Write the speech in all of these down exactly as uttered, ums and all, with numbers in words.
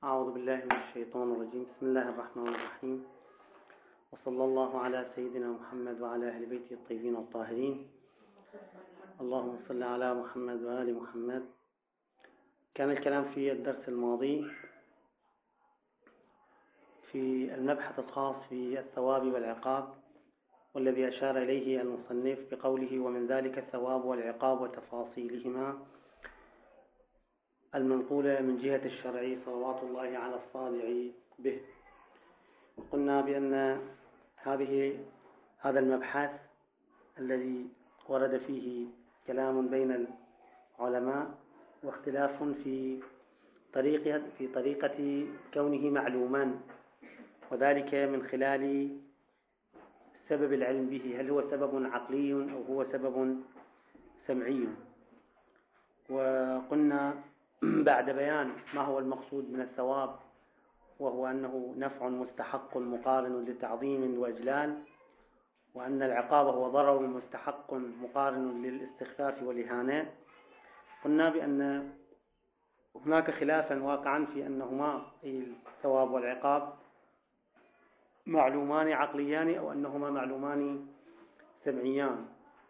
أعوذ بالله من الشيطان الرجيم. بسم الله الرحمن الرحيم، وصلى الله على سيدنا محمد وعلى أهل بيته الطيبين الطاهرين. اللهم صل على محمد وآل محمد. كان الكلام في الدرس الماضي في المبحث الخاص بالثواب والعقاب، والذي أشار إليه المصنف بقوله: ومن ذلك الثواب والعقاب وتفاصيلهما المنقولة من جهة الشرع صلوات الله على الصادع به. قلنا بأن هذه هذا المبحث الذي ورد فيه كلام بين العلماء واختلاف في طريقة في طريقة كونه معلوما، وذلك من خلال سبب العلم به، هل هو سبب عقلي أو هو سبب سمعي. وقلنا بعد بيان ما هو المقصود من الثواب، وهو أنه نفع مستحق مقارن لتعظيم وإجلال، وأن العقاب هو ضرر مستحق مقارن للاستخفاف والإهانة. قلنا بأن هناك خلافا واقعا في أنهما الثواب والعقاب معلومان عقليان أو أنهما معلومان سمعيان،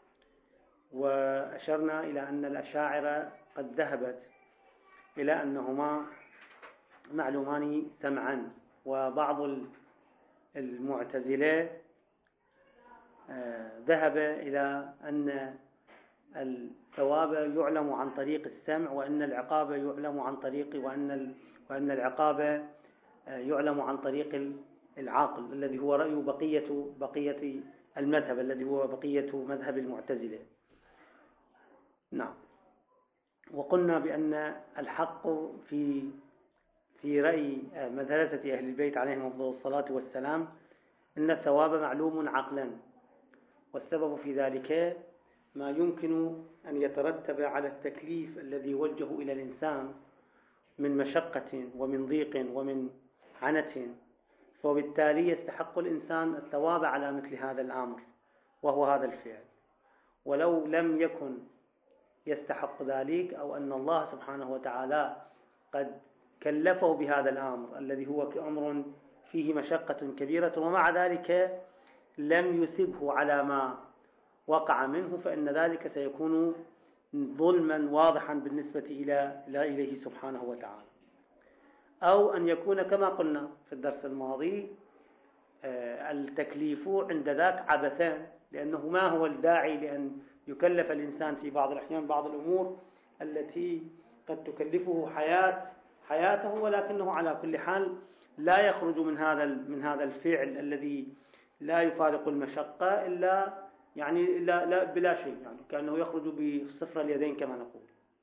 وأشرنا إلى أن الأشاعرة قد ذهبت إلى أنهما معلومان سمعا، وبعض المعتزلة ذهب إلى أن الثواب يعلم عن طريق السمع، وأن العقاب يعلم عن طريق وأن وأن العقاب يعلم عن طريق العقل، الذي هو رأي بقية بقية المذهب، الذي هو بقية مذهب المعتزلة. نعم. وقلنا بأن الحق في في رأي مدرسة أهل البيت عليهم أفضل الصلاة والسلام أن الثواب معلوم عقلا، والسبب في ذلك ما يمكن أن يترتب على التكليف الذي يوجه إلى الإنسان من مشقة ومن ضيق ومن عنة، فبالتالي يستحق الإنسان الثواب على مثل هذا الأمر وهو هذا الفعل. ولو لم يكن يستحق ذلك، أو أن الله سبحانه وتعالى قد كلفه بهذا الأمر الذي هو أمر فيه مشقة كبيرة، ومع ذلك لم يثبه على ما وقع منه، فإن ذلك سيكون ظلما واضحا بالنسبة إلى إليه سبحانه وتعالى. أو أن يكون كما قلنا في الدرس الماضي التكليف عند ذاك عبثا، لأنه ما هو الداعي لأن يكلف الإنسان في بعض الأحيان بعض الأمور التي قد تكلفه حياة حياته، ولكنه على كل حال لا يخرج من هذا من هذا الفعل الذي لا يفارق المشقة إلا يعني لا لا بلا شيء، يعني كأنه يخرج بصفر اليدين كما نقول.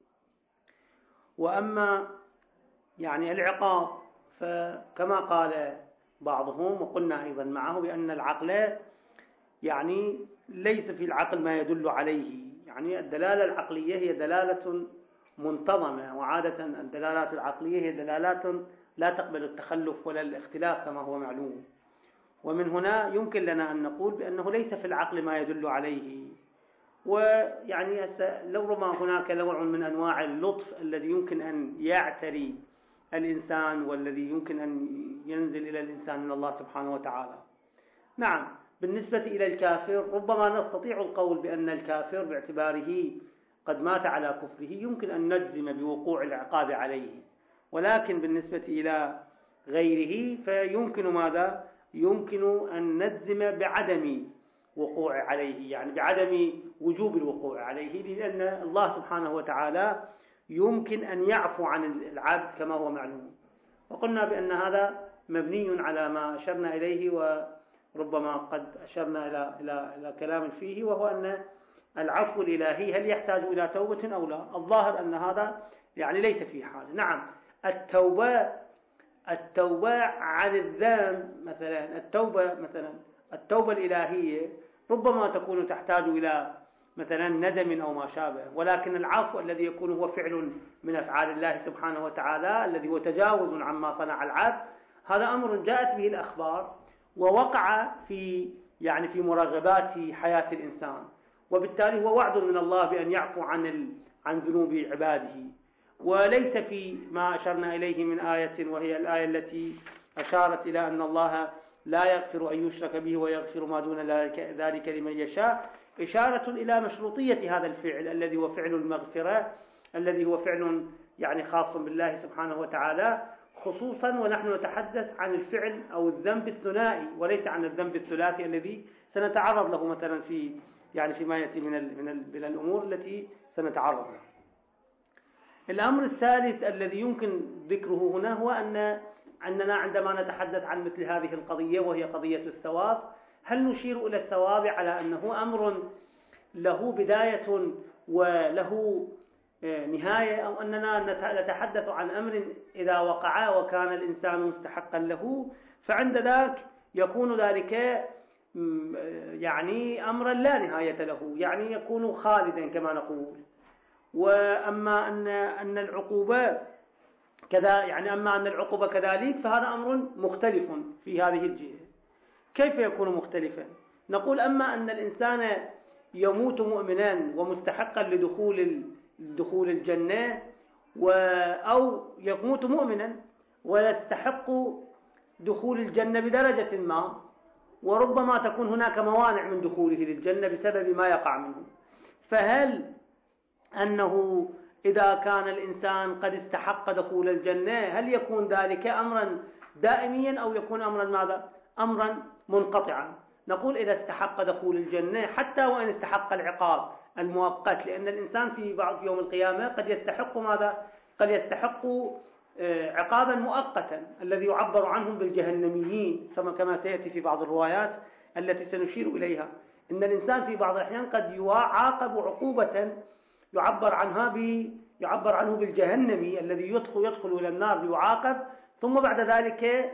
وأما يعني العقاب فكما قال بعضهم، وقلنا أيضا معه بأن العقل يعني ليس في العقل ما يدل عليه، يعني الدلالة العقلية هي دلالة منتظمة، وعادة الدلالات العقلية هي دلالات لا تقبل التخلف ولا الاختلاف كما هو معلوم. ومن هنا يمكن لنا أن نقول بأنه ليس في العقل ما يدل عليه. ويعني لربما هناك نوع من أنواع اللطف الذي يمكن أن يعتري الإنسان، والذي يمكن أن ينزل إلى الإنسان من الله سبحانه وتعالى. نعم، بالنسبة إلى الكافر ربما نستطيع القول بأن الكافر باعتباره قد مات على كفره يمكن أن نجزم بوقوع العقاب عليه، ولكن بالنسبة إلى غيره فيمكن ماذا؟ يمكن أن نجزم بعدم وقوع عليه، يعني بعدم وجوب الوقوع عليه، لأن الله سبحانه وتعالى يمكن أن يعفو عن العبد كما هو معلوم. وقلنا بأن هذا مبني على ما أشرنا إليه، وربما قد أشرنا إلى إلى إلى كلام فيه، وهو أن العفو الإلهي هل يحتاج إلى توبة أو لا؟ الظاهر أن هذا يعني ليس فيه حاجة. نعم، التوبة التوبة عن الذنب مثلا، التوبة مثلا التوبة الإلهية ربما تكون تحتاج إلى مثلا ندم أو ما شابه، ولكن العفو الذي يكون هو فعل من أفعال الله سبحانه وتعالى الذي هو تجاوز عما صنع العبد، هذا أمر جاءت به الأخبار ووقع في يعني في مرغبات حياة الإنسان، وبالتالي هو وعد من الله بأن يعفو عن عن ذنوب عباده. وليس في ما أشرنا إليه من آية، وهي الآية التي أشارت إلى أن الله لا يغفر أن يشرك به ويغفر ما دون ذلك لمن يشاء، إشارة إلى مشروطية هذا الفعل الذي هو فعل المغفرة، الذي هو فعل يعني خاص بالله سبحانه وتعالى خصوصا، ونحن نتحدث عن الفعل أو الذنب الثنائي وليس عن الذنب الثلاثي الذي سنتعرض له مثلا في يعني فيما يأتي من من من الأمور التي سنتعرض لها. الأمر الثالث الذي يمكن ذكره هنا هو أن أننا عندما نتحدث عن مثل هذه القضية وهي قضية الثواب، هل نشير إلى الثواب على أنه أمر له بداية وله نهاية، أو أننا نتحدث عن أمر إذا وقع وكان الإنسان مستحقا له فعند ذاك يكون ذلك يعني أمرا لا نهاية له، يعني يكون خالدا كما نقول. وأما أن أن العقوبة كذا يعني أما أن العقوبة كذلك فهذا أمر مختلف في هذه الجهة. كيف يكون مختلفا؟ نقول أما أن الإنسان يموت مؤمنا ومستحقا لدخول دخول الجنة، أو يموت مؤمنا ويستحق دخول الجنة بدرجة ما، وربما تكون هناك موانع من دخوله للجنة بسبب ما يقع منه، فهل أنه إذا كان الإنسان قد استحق دخول الجنة هل يكون ذلك أمرا دائميا أو يكون أمرا ماذا؟ أمرا منقطعا. نقول إذا استحق دخول الجنة حتى وإن استحق العقاب المؤقت، لأن الإنسان في بعض يوم القيامة قد يستحق ماذا؟ قد يستحق عقابا مؤقتا الذي يعبر عنهم بالجهنميين كما سيأتي في بعض الروايات التي سنشير إليها. إن الإنسان في بعض الأحيان قد يعاقب عقوبة يعبر عنها ب يعبر عنه بالجهنمي الذي يدخل يدخل إلى النار ليعاقب، ثم بعد ذلك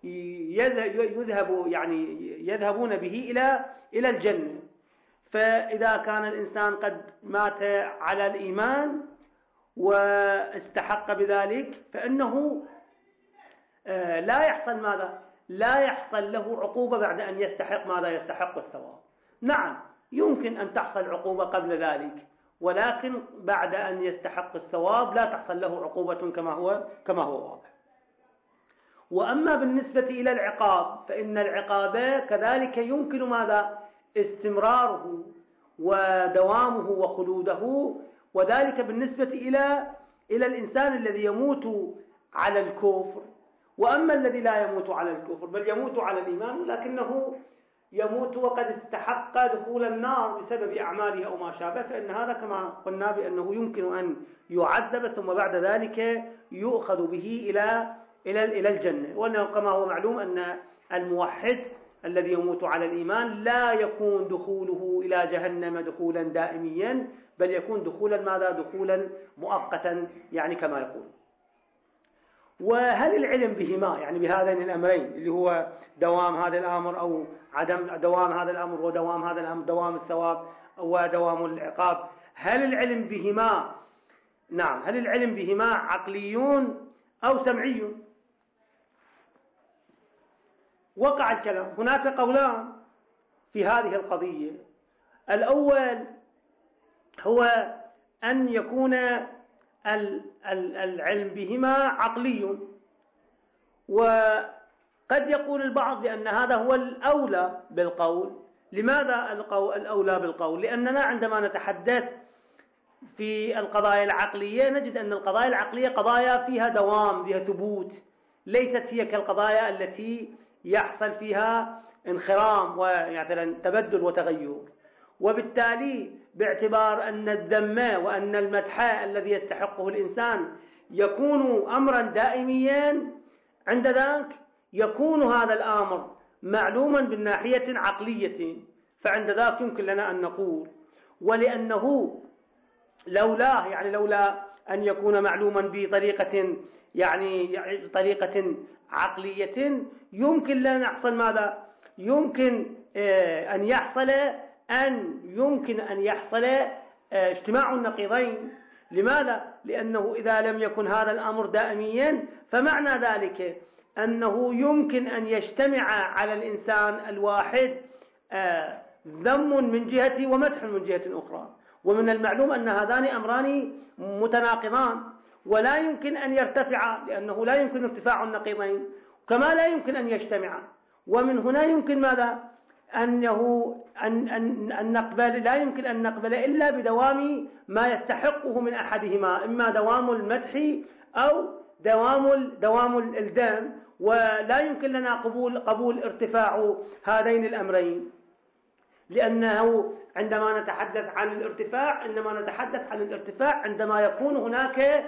يذهب يعني يذهبون به إلى إلى الجنة. فإذا كان الإنسان قد مات على الإيمان واستحق بذلك فإنه لا يحصل ماذا؟ لا يحصل له عقوبة بعد أن يستحق ماذا؟ يستحق الثواب. نعم يمكن أن تحصل عقوبة قبل ذلك، ولكن بعد أن يستحق الثواب لا تحصل له عقوبة كما هو كما هو واضح. وأما بالنسبة إلى العقاب فإن العقاب كذلك يمكن ماذا؟ استمراره ودوامه وخلوده، وذلك بالنسبة إلى إلى الإنسان الذي يموت على الكفر. وأما الذي لا يموت على الكفر بل يموت على الإيمان لكنه يموت وقد استحق دخول النار بسبب أعماله أو ما شابه، فإن هذا كما قلنا بأنه يمكن أن يعذب ثم بعد ذلك يؤخذ به إلى إلى إلى الجنة. وأنه كما هو معلوم أن الموحد الذي يموت على الإيمان لا يكون دخوله إلى جهنم دخولا دائميا، بل يكون دخولا ماذا؟ دخولا مؤقتا يعني كما يقول. وهل العلم بهما يعني بهذين الأمرين اللي هو دوام هذا الأمر أو عدم دوام هذا الأمر ودوام هذا الأمر، دوام الثواب ودوام العقاب، هل العلم بهما نعم هل العلم بهما عقليون أو سمعيون؟ وقع الكلام. هناك قولان في هذه القضية. الأول هو أن يكون العلم بهما عقلي، وقد يقول البعض بأن هذا هو الأولى بالقول. لماذا الأولى بالقول؟ لأننا عندما نتحدث في القضايا العقلية نجد أن القضايا العقلية قضايا فيها دوام فيها ثبوت، ليست هي كالقضايا التي يحصل فيها انخرام ويعني تبدل وتغير. وبالتالي باعتبار أن الذم وأن المدح الذي يستحقه الإنسان يكون أمرا دائميا، عند ذاك يكون هذا الأمر معلوما بالناحية عقلية، فعند ذاك يمكن لنا أن نقول. ولأنه لولاه يعني لولا أن يكون معلوما بطريقة يعني طريقة عقلية يمكن لنا يحصل ماذا؟ يمكن أن يحصل أن يمكن أن يحصل اجتماع النقيضين. لماذا؟ لأنه إذا لم يكن هذا الأمر دائميا فمعنى ذلك أنه يمكن أن يجتمع على الإنسان الواحد ذم من جهة ومدح من جهة أخرى، ومن المعلوم أن هذان أمران متناقضان. ولا يمكن أن يرتفع، لأنه لا يمكن ارتفاع النقيضين، كما لا يمكن أن يجتمعا. ومن هنا يمكن ماذا؟ أنه أن, أن, أن نقبل لا يمكن أن نقبل إلا بدوام ما يستحقه من أحدهما، إما دوام المدح أو دوام دوام الدم، ولا يمكن لنا قبول قبول ارتفاع هذين الأمرين، لأنه عندما نتحدث عن الارتفاع إنما نتحدث عن الارتفاع عندما يكون هناك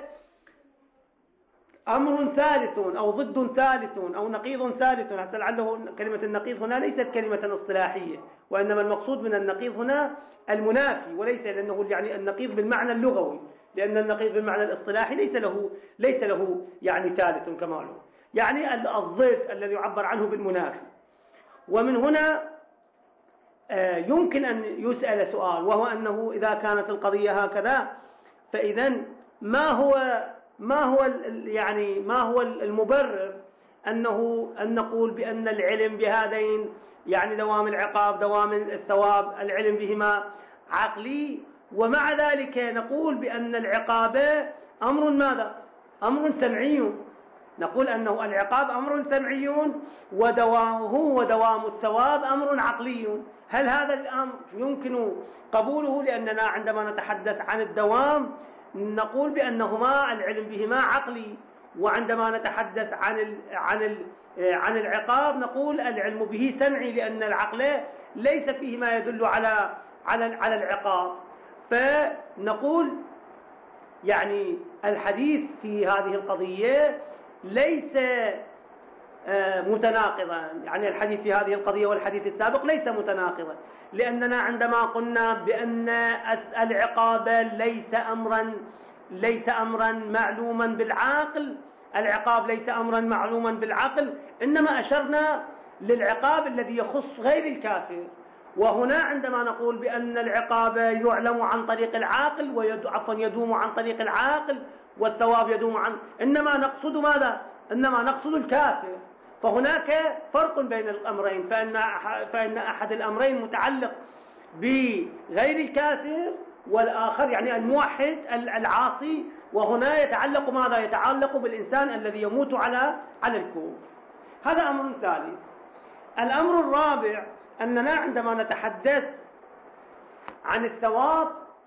أمر ثالث أو ضد ثالث أو نقيض ثالث. حتى لعله كلمة النقيض هنا ليست كلمة اصطلاحية، وإنما المقصود من النقيض هنا المنافي، وليس لأنه يعني النقيض بالمعنى اللغوي، لأن النقيض بالمعنى الاصطلاحي ليس له ليس له يعني ثالث كما له، يعني الضد الذي يعبر عنه بالمنافي. ومن هنا يمكن أن يسأل سؤال، وهو أنه إذا كانت القضية هكذا فإذا ما هو ما هو يعني ما هو المبرر أنه أن نقول بأن العلم بهذين يعني دوام العقاب دوام الثواب العلم بهما عقلي، ومع ذلك نقول بأن العقاب أمر ماذا؟ أمر سمعي. نقول أنه العقاب أمر سمعي ودوامه ودوام الثواب أمر عقلي. هل هذا الأمر يمكن قبوله؟ لأننا عندما نتحدث عن الدوام نقول بأنهما العلم بهما عقلي، وعندما نتحدث عن ال عن ال عن العقاب نقول العلم به سمعي، لأن العقل ليس فيه ما يدل على على على العقاب. فنقول يعني الحديث في هذه القضية ليس متناقضا، يعني الحديث في هذه القضية والحديث السابق ليس متناقضا، لأننا عندما قلنا بأن العقاب ليس أمرا ليس أمرا معلوما بالعقل، العقاب ليس أمرا معلوما بالعقل، إنما أشرنا للعقاب الذي يخص غير الكافر. وهنا عندما نقول بأن العقاب يعلم عن طريق العاقل وعفوا يدوم عن طريق العاقل والثواب يدوم عن، إنما نقصد ماذا؟ إنما نقصد الكافر. فهناك فرق بين الأمرين، فإن فإن أحد الأمرين متعلق بغير الكافر والآخر يعني الموحد العاصي، وهنا يتعلق ماذا؟ يتعلق بالإنسان الذي يموت على على الكفر. هذا أمر ثالث. الأمر الرابع أننا عندما نتحدث عن الثواب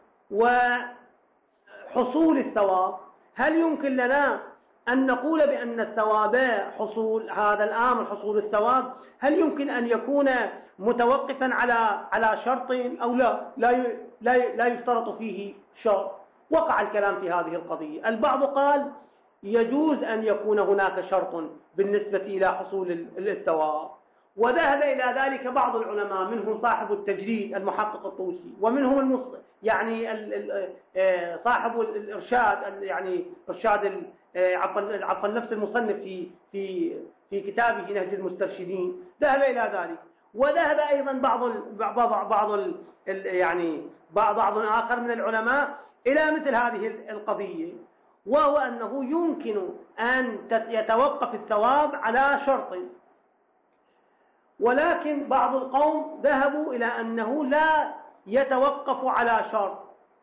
وحصول الثواب، هل يمكن لنا أن نقول بأن الثواب حصول هذا الأمر حصول الثواب هل يمكن أن يكون متوقفا على على شرط أو لا لا لا لا يشترط فيه شرط؟ وقع الكلام في هذه القضية. البعض قال يجوز أن يكون هناك شرط بالنسبة إلى حصول الثواب، وذهب إلى ذلك بعض العلماء، منهم صاحب التجريد المحقق الطوسي، ومنهم المص... يعني ال... ال... صاحب الإرشاد يعني إرشاد عفوا عفوا نفس المصنف في في في كتابه نهج المسترشدين ذهب إلى ذلك. وذهب أيضا بعض ال... بعض بعض ال... يعني بعض بعض آخر من العلماء إلى مثل هذه القضية، وهو أنه يمكن أن يتوقف الثواب على شرط، ولكن بعض القوم ذهبوا إلى أنه لا يتوقف على شرط.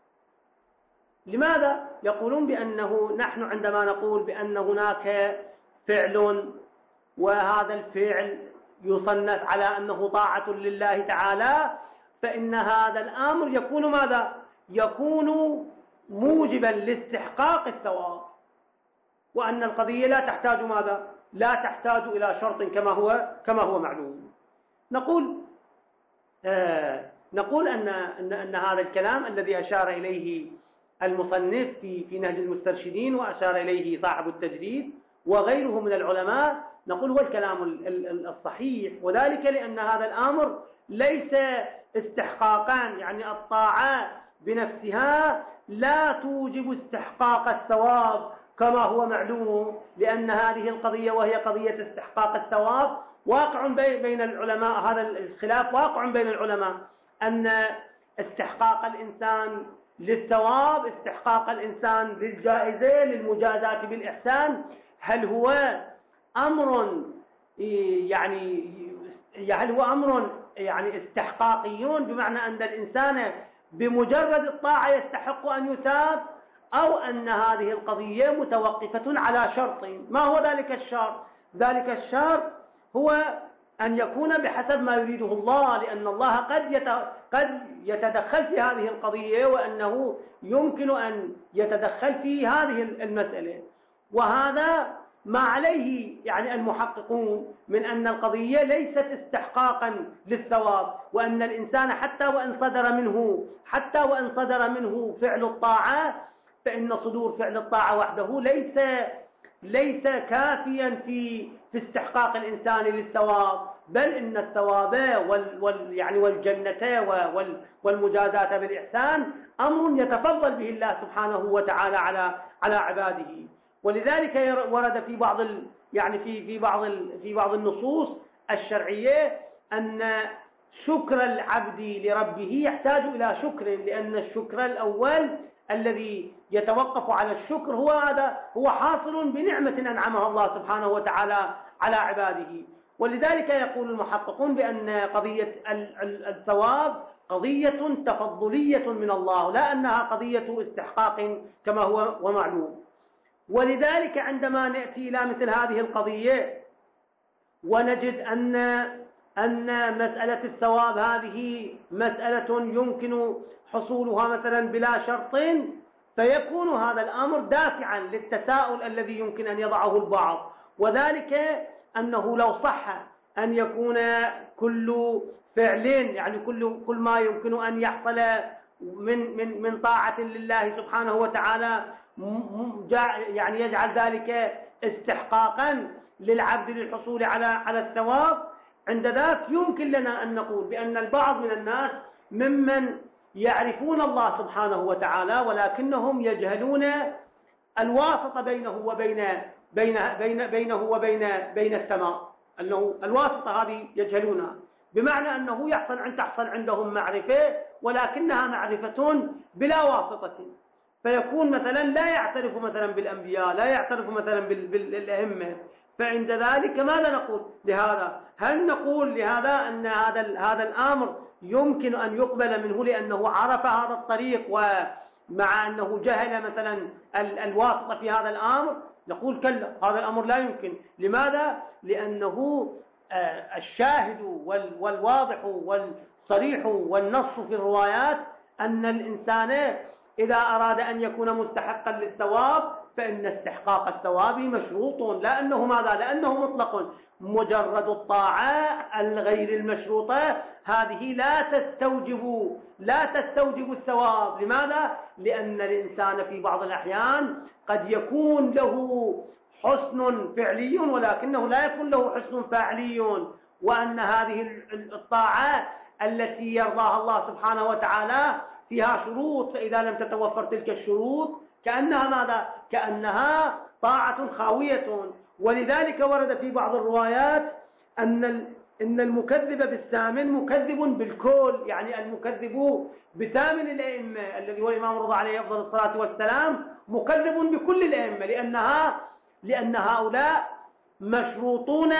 لماذا؟ يقولون بأنه نحن عندما نقول بأن هناك فعل وهذا الفعل يصنف على أنه طاعة لله تعالى، فإن هذا الأمر يكون ماذا؟ يكون موجبا لاستحقاق الثواب، وأن القضية لا تحتاج ماذا؟ لا تحتاج إلى شرط كما هو كما هو معلوم. نقول آه نقول أن أن أن هذا الكلام الذي أشار إليه المصنف في في نهج المسترشدين وأشار إليه صاحب التجريد وغيره من العلماء، نقول هو الكلام الصحيح، وذلك لأن هذا الأمر ليس استحقاقان، يعني الطاعات بنفسها لا توجب استحقاق الثواب كما هو معلوم، لأن هذه القضية وهي قضية استحقاق الثواب واقع بين العلماء، هذا الخلاف واقع بين العلماء، أن استحقاق الإنسان للثواب استحقاق الإنسان للجائزة للمجازات بالإحسان هل هو أمر يعني هل هو أمر يعني استحقاقي بمعنى أن الإنسان بمجرد الطاعة يستحق أن يثاب، أو أن هذه القضية متوقفة على شرط. ما هو ذلك الشرط؟ ذلك الشرط هو أن يكون بحسب ما يريده الله، لأن الله قد قد يتدخل في هذه القضية، وأنه يمكن أن يتدخل في هذه المسألة. وهذا ما عليه يعني المحققون من أن القضية ليست استحقاقا للثواب، وأن الإنسان حتى وإن صدر منه حتى وإن صدر منه فعل الطاعة، فإن صدور فعل الطاعة وحده ليس ليس كافيا في في استحقاق الإنسان للثواب، بل إن الثواب وال وال يعني والجنة وال والمجازاة بالإحسان أمر يتفضل به الله سبحانه وتعالى على على عباده. ولذلك ورد في بعض ال يعني في في بعض ال في بعض النصوص الشرعية أن شكر العبد لربه يحتاج إلى شكر، لأن الشكر الأول الذي يتوقف على الشكر هو هذا هو حاصل بنعمة أنعمها الله سبحانه وتعالى على عباده. ولذلك يقول المحققون بأن قضية الثواب قضية تفضلية من الله، لا أنها قضية استحقاق كما هو ومعلوم. ولذلك عندما نأتي إلى مثل هذه القضية ونجد أن أن مسألة الثواب هذه مسألة يمكن حصولها مثلا بلا شرط، فيكون هذا الأمر دافعا للتساؤل الذي يمكن أن يضعه البعض، وذلك أنه لو صح أن يكون كل فعل يعني كل كل ما يمكن أن يحصل من من من طاعة لله سبحانه وتعالى يعني يجعل ذلك استحقاقا للعبد للحصول على على الثواب، عند ذلك يمكن لنا أن نقول بأن البعض من الناس ممن يعرفون الله سبحانه وتعالى ولكنهم يجهلون الواسطة بينه وبين بين بين بينه وبين بين السماء، أنه الواسطة هذه يجهلونها، بمعنى أنه يحصل عند تحصل عندهم معرفة ولكنها معرفة بلا واسطة، فيكون مثلا لا يعترف مثلا بالأنبياء، لا يعترف مثلا بالأئمة. فعند ذلك ماذا نقول لهذا؟ هل نقول لهذا أن هذا هذا الأمر يمكن أن يقبل منه لأنه عرف هذا الطريق ومع أنه جهل مثلا الواسطة في هذا الأمر؟ نقول كلا، هذا الأمر لا يمكن. لماذا؟ لأنه الشاهد والواضح والصريح والنص في الروايات أن الإنسان إذا أراد أن يكون مستحقا للثواب فإن استحقاق الثواب مشروط، لأنه ماذا؟ لأنه مطلق. مجرد الطاعة الغير المشروطة هذه لا تستوجب لا تستوجب الثواب. لماذا؟ لأن الإنسان في بعض الأحيان قد يكون له حسن فعلي ولكنه لا يكون له حسن فاعلي، وأن هذه الطاعة التي يرضاها الله سبحانه وتعالى فيها شروط، فإذا لم تتوفر تلك الشروط كأنها ماذا؟ كأنها طاعة خاوية. ولذلك ورد في بعض الروايات أن إن المكذب بالثامن مكذب بالكل، يعني المكذب بثامن الأئمة الذي هو الإمام رضي عليه أفضل الصلاة والسلام مكذب بكل الأئمة، لأنها لأن هؤلاء مشروطون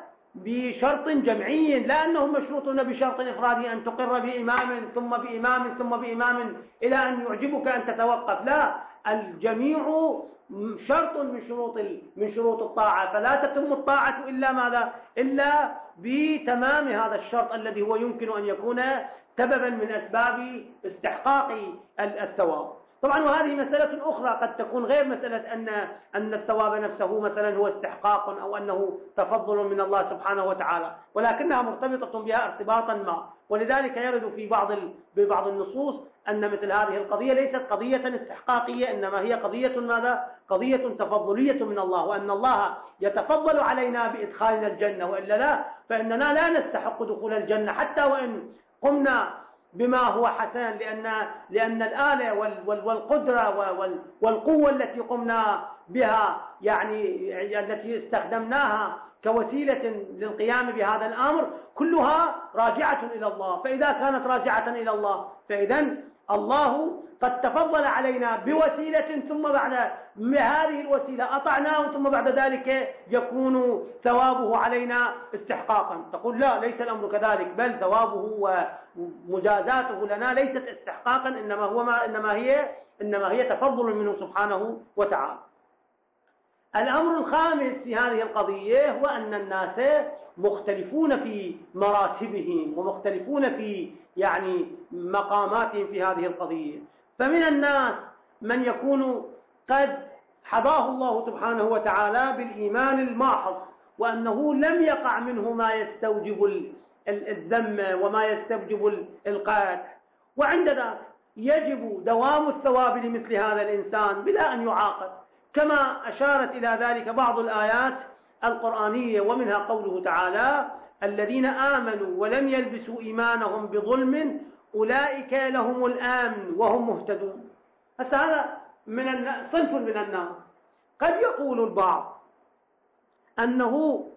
بشرط جمعي، لا أنهم مشروطون بشرط إفرادي أن تقر بإمام ثم بإمام ثم بإمام إلى أن يعجبك أن تتوقف، لا، الجميع شرط من شروط من شروط الطاعة، فلا تتم الطاعة إلا ماذا؟ إلا بتمام هذا الشرط الذي هو يمكن أن يكون سببا من أسباب استحقاق الثواب. طبعا وهذه مسألة أخرى قد تكون غير مسألة أن أن الثواب نفسه مثلا هو استحقاق أو أنه تفضل من الله سبحانه وتعالى، ولكنها مرتبطة بها ارتباطا ما. ولذلك يرد في بعض ببعض النصوص أن مثل هذه القضية ليست قضية استحقاقية، إنما هي قضية ماذا؟ قضية تفضلية من الله، وأن الله يتفضل علينا بإدخالنا الجنة، وإلا لا فإننا لا نستحق دخول الجنة حتى وإن قمنا بما هو حسن، لأن لأن الآلة والقدرة والقوة التي قمنا بها يعني التي استخدمناها كوسيلة للقيام بهذا الأمر كلها راجعة إلى الله. فإذا كانت راجعة إلى الله فإذا الله قد تفضل علينا بوسيلة ثم بعد هذه الوسيلة أطعناه ثم بعد ذلك يكون ثوابه علينا استحقاقا. تقول لا، ليس الأمر كذلك، بل ثوابه ومجازاته لنا ليست استحقاقا، إنما هو ما إنما هي إنما هي تفضل منه سبحانه وتعالى. الأمر الخامس في هذه القضية هو أن الناس مختلفون في مراتبهم ومختلفون في يعني مقاماتهم في هذه القضية. فمن الناس من يكون قد حظاه الله سبحانه وتعالى بالإيمان الماحظ، وأنه لم يقع منه ما يستوجب الذم وما يستوجب القاتل، وعند ذلك يجب دوام الثواب لمثل هذا الإنسان بلا أن يعاقب، كما أشارت إلى ذلك بعض الآيات القرآنية، ومنها قوله تعالى: الذين آمنوا ولم يلبسوا إيمانهم بظلم أولئك لهم الأمن وهم مهتدون. هذا من صنف من الناس. قد يقول البعض أنه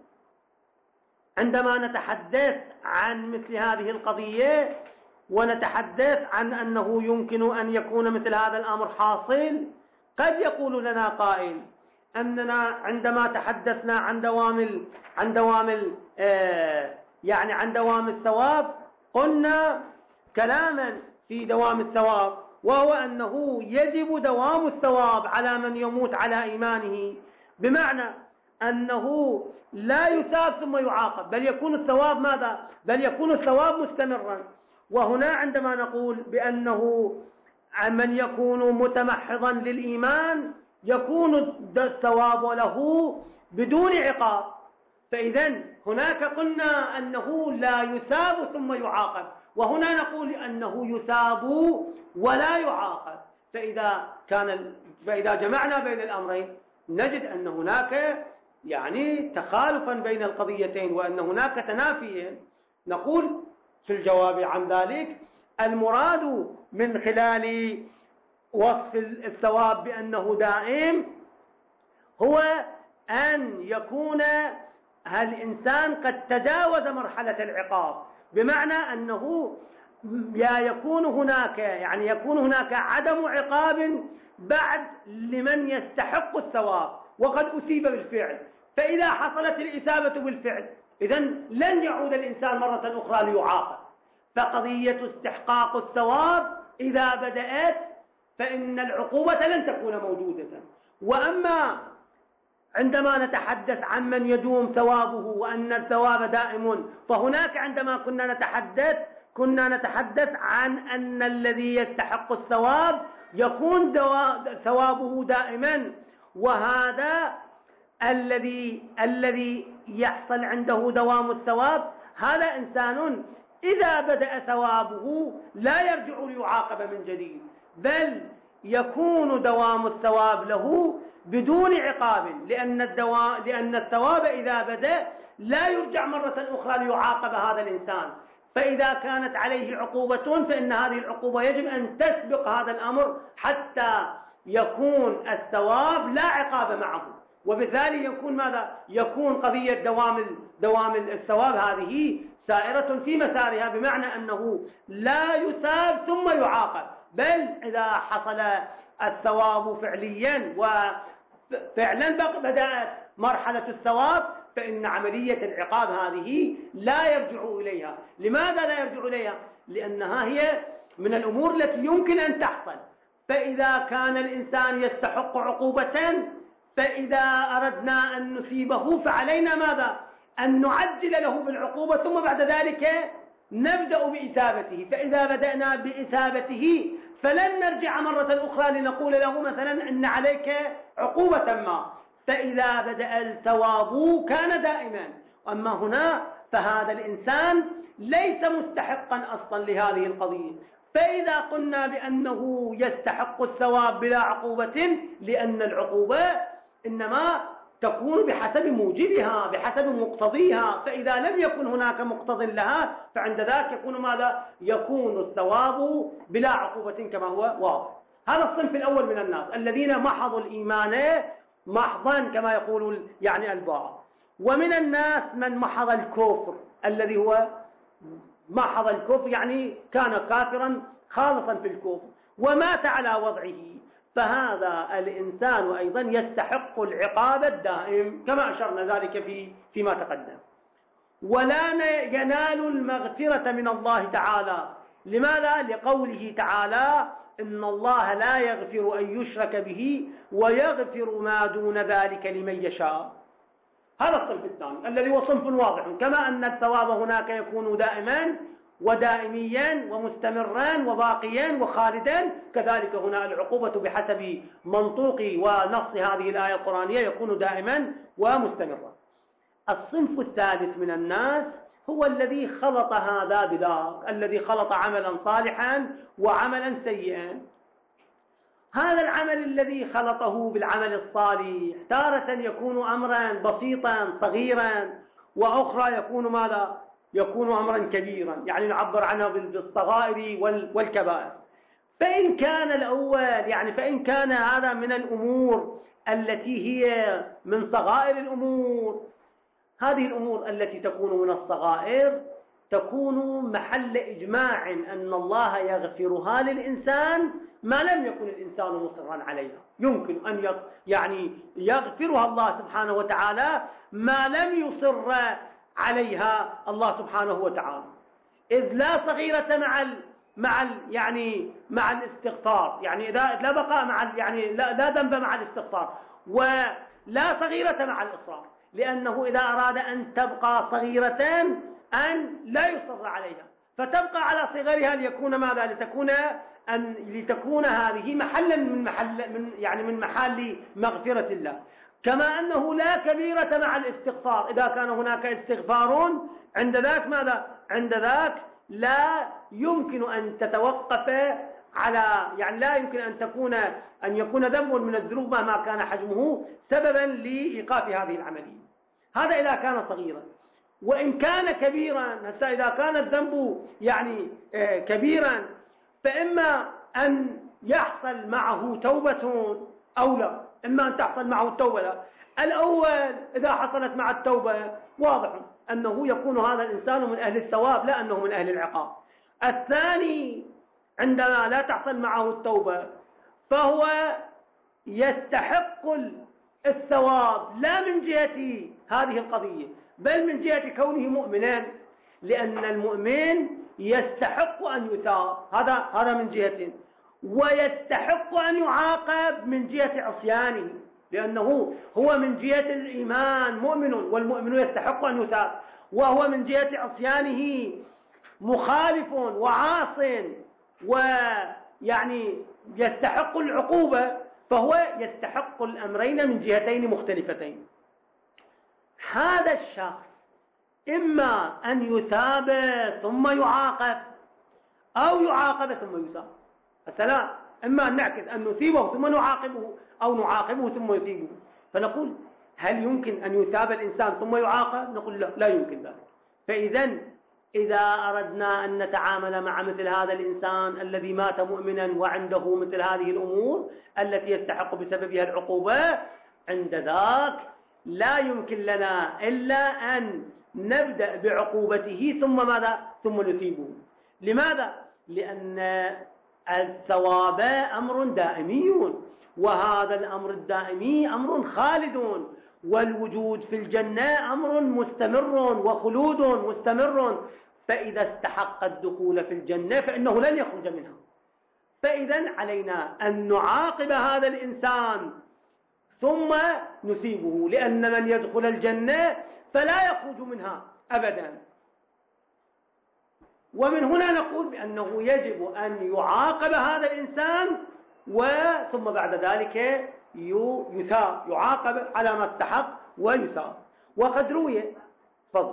عندما نتحدث عن مثل هذه القضية ونتحدث عن أنه يمكن أن يكون مثل هذا الأمر حاصل، قد يقول لنا قائل أننا عندما تحدثنا عن دوام عن دوام آه يعني عن دوام الثواب قلنا كلاما في دوام الثواب، وهو أنه يجب دوام الثواب على من يموت على إيمانه، بمعنى أنه لا يثاب ثم يعاقب، بل يكون الثواب ماذا؟ بل يكون الثواب مستمرا. وهنا عندما نقول بأنه من يكون متمحضا للإيمان يكون الثواب له بدون عقاب، فإذا هناك قلنا أنه لا يثاب ثم يعاقب، وهنا نقول أنه يثاب ولا يعاقب. فإذا كان فإذا جمعنا بين الأمرين نجد أن هناك يعني تخالفا بين القضيتين، وأن هناك تنافيا. نقول في الجواب عن ذلك: المراد من خلال وصف الثواب بأنه دائم هو أن يكون الإنسان قد تجاوز مرحلة العقاب، بمعنى أنه يا يكون هناك يعني يكون هناك عدم عقاب بعد لمن يستحق الثواب وقد أصيب بالفعل، فإذا حصلت الإصابة بالفعل إذن لن يعود الإنسان مرة أخرى ليعاقب. فقضية استحقاق الثواب إذا بدأت فإن العقوبة لن تكون موجودة. وأما عندما نتحدث عن من يدوم ثوابه وأن الثواب دائم، فهناك عندما كنا نتحدث كنا نتحدث عن أن الذي يستحق الثواب يكون ثوابه دائما، وهذا الذي الذي يحصل عنده دوام الثواب هذا إنسان إذا بدأ ثوابه لا يرجع ليعاقب من جديد، بل يكون دوام الثواب له بدون عقاب، لأن الدواء لأن الثواب إذا بدأ لا يرجع مرة أخرى ليعاقب هذا الإنسان. فإذا كانت عليه عقوبة فإن هذه العقوبة يجب أن تسبق هذا الأمر حتى يكون الثواب لا عقاب معه، وبالتالي يكون ماذا؟ يكون قضية دوام دوام الثواب هذه سائرة في مسارها، بمعنى أنه لا يثاب ثم يعاقب، بل إذا حصل الثواب فعليا وفعلا بدأت مرحلة الثواب فإن عملية العقاب هذه لا يرجع إليها. لماذا لا يرجع إليها؟ لأنها هي من الأمور التي يمكن أن تحصل. فإذا كان الإنسان يستحق عقوبة فإذا أردنا أن نصيبه فعلينا ماذا؟ أن نعجل له بالعقوبة ثم بعد ذلك نبدأ بإثابته. فإذا بدأنا بإثابته فلن نرجع مرة أخرى لنقول له مثلا أن عليك عقوبة ما، فإذا بدأ الثواب كان دائما. أما هنا فهذا الإنسان ليس مستحقا أصلا لهذه القضية. فإذا قلنا بأنه يستحق الثواب بلا عقوبة، لأن العقوبة إنما تكون بحسب موجبها بحسب مقتضيها، فإذا لم يكن هناك مقتض لها فعند ذلك يكون ماذا؟ يكون الثواب بلا عقوبة كما هو واضح. هذا الصنف الأول من الناس الذين محضوا الإيمان محضا كما يقول يعني البعض. ومن الناس من محض الكفر الذي هو محض الكفر، يعني كان كافرا خالصا في الكفر ومات على وضعه، فهذا الإنسان أيضا يستحق العقاب الدائم كما أشرنا ذلك في فيما تقدم. ولا ينال المغفرة من الله تعالى. لماذا؟ لقوله تعالى إن الله لا يغفر أن يشرك به ويغفر ما دون ذلك لمن يشاء. هذا الصنف الثاني الذي هو صنف واضح، كما أن الثواب هناك يكون دائما ودائميا ومستمرا وباقيا وخالدا، كذلك هنا العقوبة بحسب منطوق ونص هذه الآية القرآنية يكون دائما ومستمرا. الصنف الثالث من الناس هو الذي خلط هذا بذاك، الذي خلط عملا صالحا وعملا سيئا. هذا العمل الذي خلطه بالعمل الصالح تارة يكون أمرا بسيطا صغيرا، وأخرى يكون ماذا؟ يكون أمرا كبيرا، يعني نعبر عنه بالصغائر والكبائر. فإن كان الأول يعني فإن كان هذا من الأمور التي هي من صغائر الأمور، هذه الأمور التي تكون من الصغائر تكون محل إجماع أن الله يغفرها للإنسان ما لم يكن الإنسان مصرا عليها. يمكن أن يعني يغفرها الله سبحانه وتعالى ما لم يصر عليها الله سبحانه وتعالى، إذ لا صغيرة مع ال مع ال يعني مع الاستغفار، يعني إذا لا بقاء مع ال يعني لا, لا ذنب مع الاستغفار، ولا صغيرة مع الإصرار، لأنه إذا أراد أن تبقى صغيرة أن لا يصر عليها فتبقى على صغرها ليكون ماذا؟ لتكون أن لتكون هذه محلا من محل من يعني من محل مغفرة الله. كما أنه لا كبيرة مع الاستغفار، إذا كان هناك استغفار عند ذاك ماذا؟ عند ذاك لا يمكن أن تتوقف على يعني لا يمكن أن تكون أن يكون ذنب من الذنوب مهما كان حجمه سببا لإيقاف هذه العملية. هذا إذا كان صغيرا. وإن كان كبيرا، هسه إذا كان الذنب يعني كبيرا فإما أن يحصل معه توبة أو لا، إما أن تحصل معه التوبة لا. الأول إذا حصلت مع التوبة واضح أنه يكون هذا الإنسان من أهل الثواب لا أنه من أهل العقاب. الثاني عندما لا تحصل معه التوبة فهو يستحق الثواب لا من جهة هذه القضية بل من جهة كونه مؤمنا، لأن المؤمن يستحق أن يثاب، هذا هذا من جهة، ويستحق أن يعاقب من جهة عصيانه، لأنه هو من جهة الإيمان مؤمن والمؤمن يستحق أن يثاب، وهو من جهة عصيانه مخالف وعاص ويعني يستحق العقوبة، فهو يستحق الأمرين من جهتين مختلفتين. هذا الشخص إما أن يثاب ثم يعاقب أو يعاقب ثم يثاب. السلام، إما أن نعكس أن نثيبه ثم نعاقبه أو نعاقبه ثم يثيبه. فنقول هل يمكن أن يثاب الإنسان ثم يعاقب؟ نقول لا, لا يمكن ذلك. فإذا إذا أردنا أن نتعامل مع مثل هذا الإنسان الذي مات مؤمنا وعنده مثل هذه الأمور التي يستحق بسببها العقوبة، عند ذاك لا يمكن لنا إلا أن نبدأ بعقوبته ثم ماذا؟ ثم نثيبه. لماذا؟ لأن الثواب أمر دائمي، وهذا الأمر الدائمي أمر خالد، والوجود في الجنة أمر مستمر وخلود مستمر، فإذا استحق الدخول في الجنة فإنه لن يخرج منها. فإذا علينا أن نعاقب هذا الإنسان ثم نثيبه، لأن من يدخل الجنة فلا يخرج منها أبدا. ومن هنا نقول بأنه يجب أن يعاقب هذا الإنسان وثم بعد ذلك يثاب، يعاقب على ما استحق ويثاب. وقد روي فضل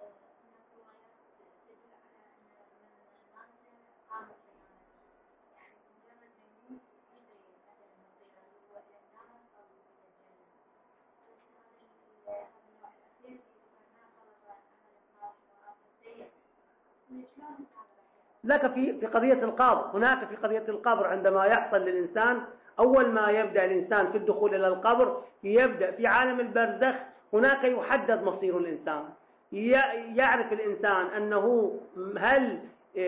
لك في في قضية القبر. هناك في قضية القبر عندما يحصل للإنسان أول ما يبدأ الإنسان في الدخول إلى القبر يبدأ في عالم البرزخ هناك يحدد مصير الإنسان، يعرف الإنسان أنه هل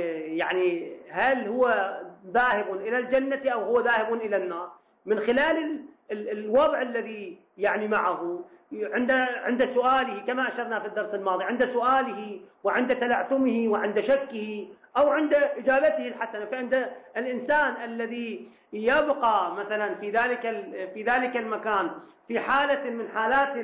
يعني هل هو ذاهب إلى الجنة أو هو ذاهب إلى النار من خلال الوضع الذي يعني معه عند عند سؤاله، كما أشرنا في الدرس الماضي، عند سؤاله وعند تلعثمه وعند شكه أو عند إجابته الحسنة. فعند الإنسان الذي يبقى مثلا في ذلك في ذلك المكان في حالة من حالات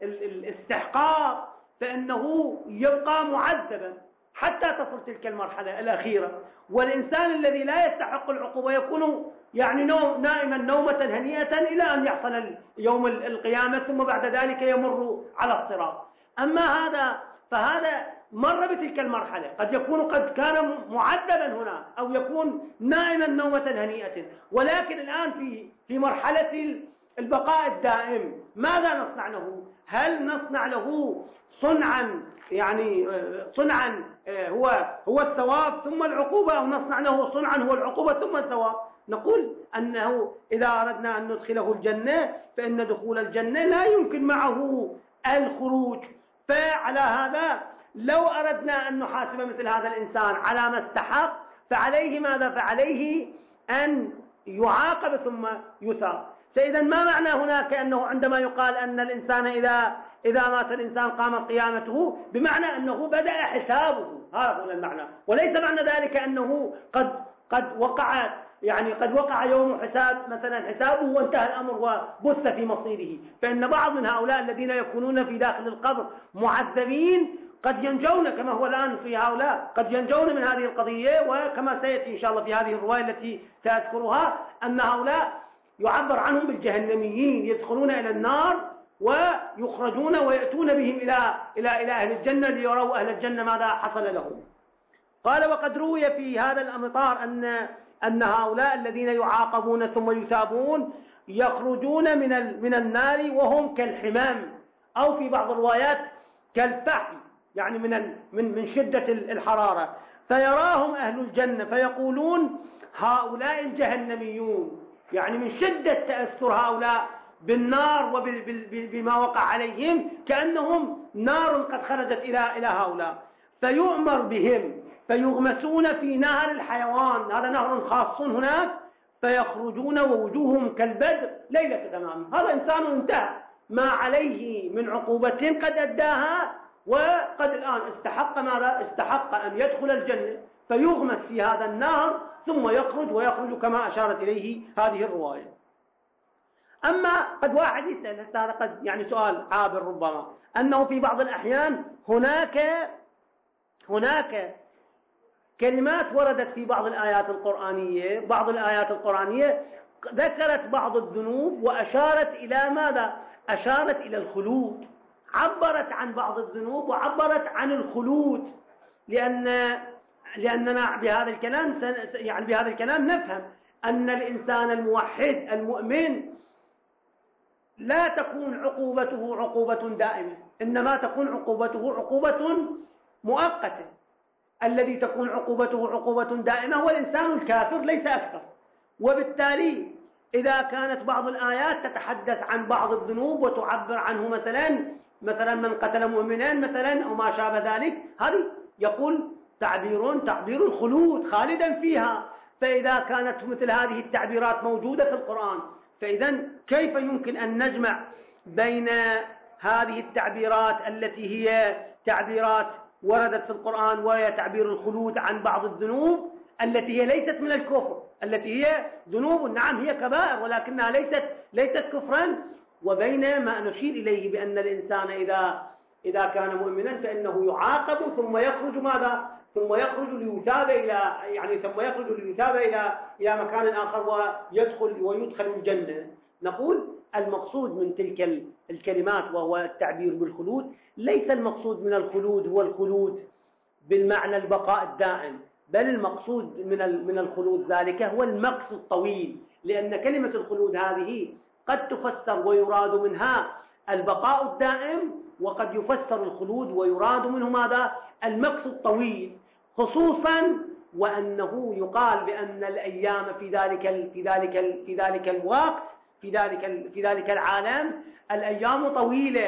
الاستحقاق فإنه يبقى معذبا حتى تصل تلك المرحلة الأخيرة. والإنسان الذي لا يستحق العقوبة يكون يعني نوم نائما نومة هنيئة إلى أن يحصل يوم القيامة، ثم بعد ذلك يمر على الصراط. أما هذا فهذا مر بتلك المرحلة، قد يكون قد كان معذبا هنا أو يكون نائما نومة هنيئة، ولكن الآن في في مرحلة البقاء الدائم ماذا نصنع له؟ هل نصنع له صنعا يعني صنعا هو هو الثواب ثم العقوبة، أو نصنع له صنعا هو العقوبة ثم الثواب؟ نقول أنه إذا أردنا أن ندخله الجنة فإن دخول الجنة لا يمكن معه الخروج. فعلى هذا لو أردنا أن نحاسب مثل هذا الإنسان على ما استحق فعليه ماذا؟ فعليه أن يعاقب ثم يثاب. فإذا ما معنى هناك أنه عندما يقال أن الإنسان إذا إذا مات الإنسان قامت قيامته، بمعنى أنه بدأ حسابه، هذا هو المعنى، وليس معنى ذلك أنه قد قد وقعت يعني قد وقع يوم حساب مثلا حسابه وانتهى الأمر وبث في مصيره. فإن بعض من هؤلاء الذين يكونون في داخل القبر معذبين قد ينجون كما هو الآن في هؤلاء، قد ينجون من هذه القضية، وكما سيأتي إن شاء الله في هذه الرواية التي سأذكرها أن هؤلاء يعبر عنهم بالجهنميين، يدخلون إلى النار ويخرجون ويأتون بهم إلى إلى إلى أهل الجنة ليروا أهل الجنة ماذا حصل لهم. قال وقد روي في هذا الأمطار أن أن هؤلاء الذين يعاقبون ثم يثابون يخرجون من من النار وهم كالحمام، أو في بعض الروايات كالفحم، يعني من من من شدة الحرارة. فيراهم أهل الجنة فيقولون هؤلاء الجهنميون، يعني من شدة تأثر هؤلاء بالنار وبما وقع عليهم كأنهم نار قد خرجت إلى إلى هؤلاء. فيؤمر بهم فيغمسون في نهر الحيوان، هذا نهر خاص هناك، فيخرجون ووجوههم كالبدر ليلة تمام. هذا إنسان انتهى ما عليه من عقوبة قد أداها، وقد الآن استحق ماذا؟ استحق أن يدخل الجنة، فيغمس في هذا النهر ثم يخرج ويخرج كما أشارت إليه هذه الرواية. أما قد واحد يسأل، هذا قد يعني سؤال عابر ربما، أنه في بعض الأحيان هناك هناك كلمات وردت في بعض الآيات القرآنية، بعض الآيات القرآنية ذكرت بعض الذنوب وأشارت إلى ماذا؟ أشارت إلى الخلود، عبرت عن بعض الذنوب وعبرت عن الخلود، لأن لأننا بهذا الكلام يعني بهذا الكلام نفهم أن الإنسان الموحد المؤمن لا تكون عقوبته عقوبة دائمة، إنما تكون عقوبته عقوبة مؤقتة. الذي تكون عقوبته عقوبة دائمة هو الإنسان الكافر ليس أكثر. وبالتالي إذا كانت بعض الآيات تتحدث عن بعض الذنوب وتعبر عنه مثلا مثلا من قتل مؤمنا مثلا أو ما شابه ذلك، هذه يقول تعبير تعبير الخلود خالدا فيها. فإذا كانت مثل هذه التعبيرات موجودة في القرآن، فإذا كيف يمكن أن نجمع بين هذه التعبيرات التي هي تعبيرات وردت في القرآن وهي تعبير الخلود عن بعض الذنوب التي هي ليست من الكفر، التي هي ذنوب نعم هي كبائر ولكنها ليست ليست كفرا، وبين ما نشير إليه بأن الإنسان إذا إذا كان مؤمنا فإنه يعاقب ثم يخرج ماذا؟ ثم يخرج ليثاب إلى يعني ثم يخرج ليثاب إلى إلى مكان آخر ويدخل ويدخل الجنة. نقول المقصود من تلك الكلمات وهو التعبير بالخلود، ليس المقصود من الخلود هو الخلود بالمعنى البقاء الدائم، بل المقصود من من الخلود ذلك هو المكث الطويل، لأن كلمة الخلود هذه قد تفسر ويراد منها البقاء الدائم، وقد يفسر الخلود ويراد منه ماذا؟ المكث الطويل، خصوصا وأنه يقال بأن الأيام في ذلك في ذلك في ذلك الوقت في ذلك في ذلك العالم الأيام طويلة،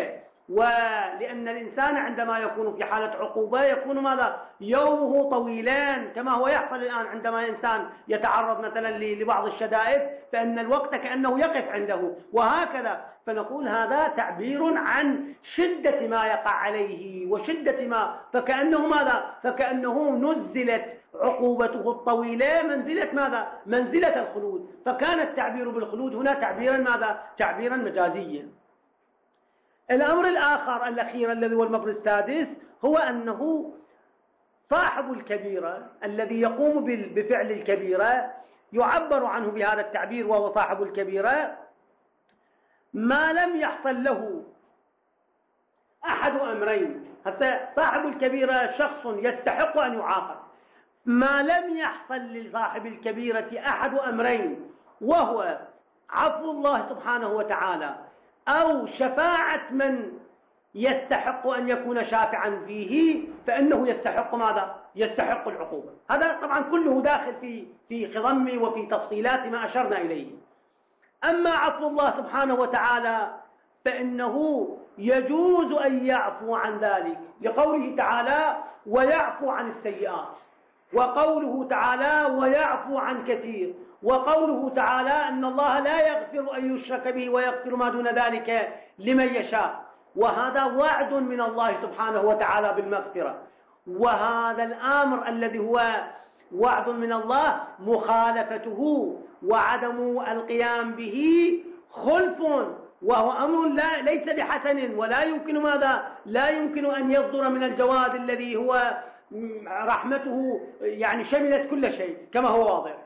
ولأن الإنسان عندما يكون في حالة عقوبة يكون ماذا؟ يومه طويلان، كما هو يحصل الآن عندما إنسان يتعرض مثلا لبعض الشدائد فإن الوقت كأنه يقف عنده، وهكذا. فنقول هذا تعبير عن شدة ما يقع عليه وشدة ما، فكأنه ماذا؟ فكأنه نزلت عقوبته الطويلة منزلة ماذا؟ منزلة الخلود، فكان التعبير بالخلود هنا تعبيرا ماذا؟ تعبيرا مجازيا. الأمر الآخر الأخير الذي هو المبر السادس هو أنه صاحب الكبيرة الذي يقوم بفعل الكبيرة يعبر عنه بهذا التعبير، وهو صاحب الكبيرة ما لم يحصل له أحد أمرين. حتى صاحب الكبيرة شخص يستحق أن يعاقب، ما لم يحصل لصاحب الكبيرة أحد أمرين، وهو عفو الله سبحانه وتعالى أو شفاعة من يستحق أن يكون شافعا فيه، فإنه يستحق ماذا؟ يستحق العقوبة. هذا طبعا كله داخل في في خضم وفي تفصيلات ما أشرنا إليه. أما عفو الله سبحانه وتعالى فإنه يجوز أن يعفو عن ذلك، لقوله تعالى ويعفو عن السيئات، وقوله تعالى ويعفو عن كثير، وقوله تعالى أن الله لا يغفر أن يشرك به ويغفر ما دون ذلك لمن يشاء، وهذا وعد من الله سبحانه وتعالى بالمغفرة. وهذا الأمر الذي هو وعد من الله مخالفته وعدم القيام به خلف، وهو أمر لا ليس بحسن، ولا يمكن ماذا؟ لا يمكن أن يصدر من الجواد الذي هو رحمته يعني شملت كل شيء كما هو واضح.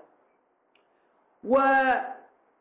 وعلى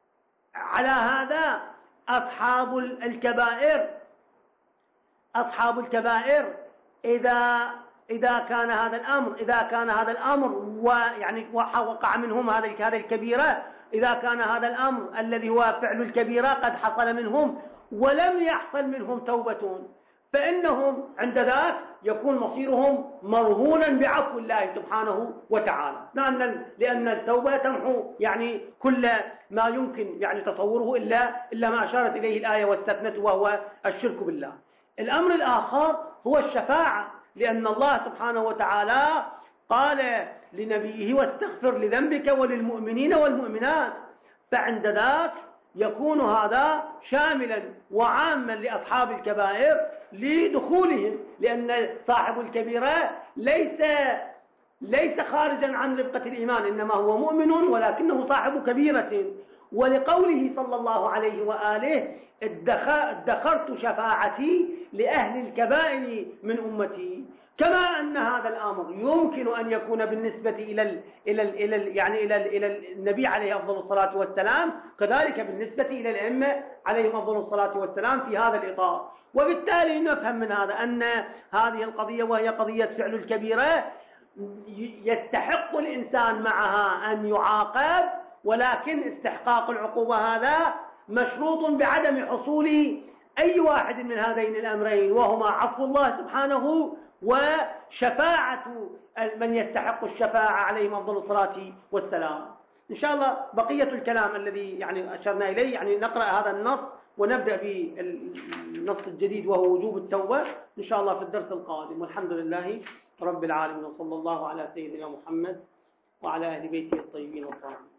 هذا أصحاب الكبائر أصحاب الكبائر إذا إذا كان هذا الأمر إذا كان هذا الأمر ويعني وقع منهم هذا هذه الكبيرة، إذا كان هذا الأمر الذي هو فعل الكبيرة قد حصل منهم ولم يحصل منهم توبة، فإنهم عند ذاك يكون مصيرهم مرهونا بعفو الله سبحانه وتعالى، لأن لأن التوبة تمحو يعني كل ما يمكن يعني تصوره إلا إلا ما أشارت إليه الآية واستثنته، وهو الشرك بالله. الأمر الآخر هو الشفاعة، لأن الله سبحانه وتعالى قال لنبيه واستغفر لذنبك وللمؤمنين والمؤمنات، فعند ذاك يكون هذا شاملا وعاما لأصحاب الكبائر لدخولهم، لأن صاحب الكبيرة ليس ليس خارجا عن ربقة الإيمان، إنما هو مؤمن ولكنه صاحب كبيرة. ولقوله صلى الله عليه وآله ادخرت شفاعتي لأهل الكبائر من أمتي، كما أن هذا الأمر يمكن أن يكون بالنسبة إلى ال إلى ال إلى ال يعني إلى ال إلى النبي عليه أفضل الصلاة والسلام، كذلك بالنسبة إلى الأئمة عليهم أفضل الصلاة والسلام في هذا الإطار. وبالتالي نفهم من هذا أن هذه القضية وهي قضية فعل الكبيرة يستحق الإنسان معها أن يعاقب، ولكن استحقاق العقوبة هذا مشروط بعدم حصول أي واحد من هذين الأمرين، وهما عفو الله سبحانه وشفاعة من يستحق الشفاعة عليهم أفضل الصلاة والسلام. إن شاء الله بقية الكلام الذي يعني أشرنا إليه يعني نقرأ هذا النص ونبدأ بالنص الجديد وهو وجوب التوبة إن شاء الله في الدرس القادم. والحمد لله رب العالمين، وصلى الله على سيدنا محمد وعلى أهل بيته الطيبين والطاهرين.